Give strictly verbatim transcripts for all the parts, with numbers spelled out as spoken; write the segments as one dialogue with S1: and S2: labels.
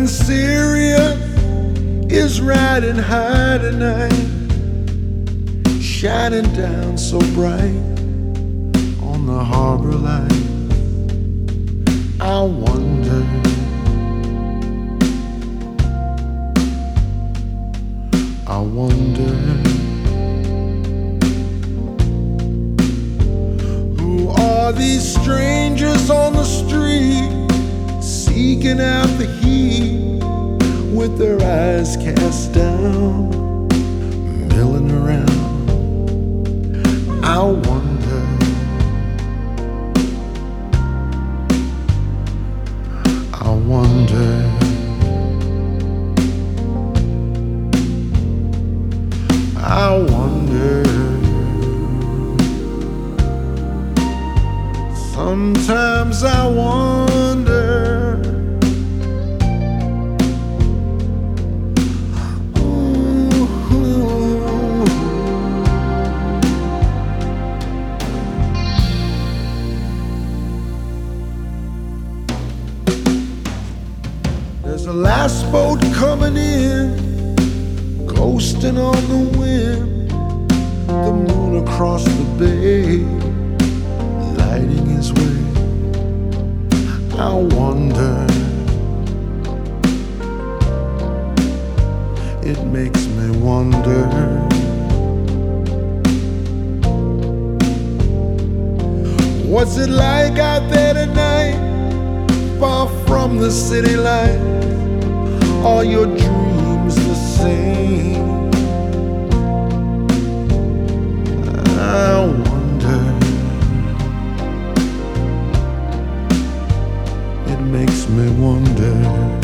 S1: when Sirius is riding high tonight, shining down so bright on the harbor light. I wonder, I wonder who are these strangers on the street, seeking out the heat with their eyes cast down, milling around. I wonder, I wonder, I wonder. Sometimes I wonder. There's a last boat coming in, ghosting on the wind, the moon across the bay, lighting his way. I wonder, it makes me wonder, what's it like out there tonight, far from the city light? Are your dreams the same? I wonder, it makes me wonder.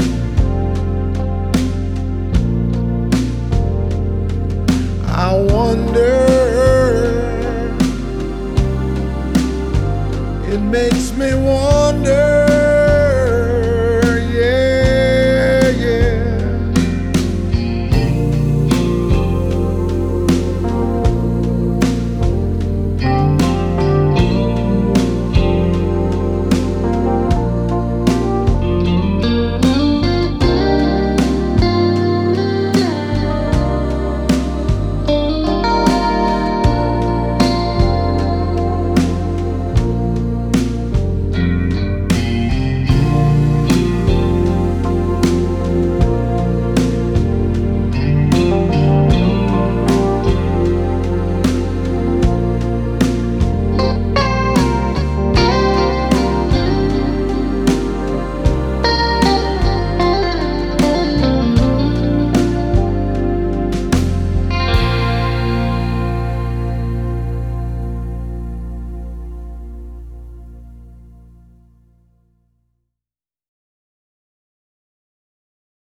S1: I wonder, it makes me wonder.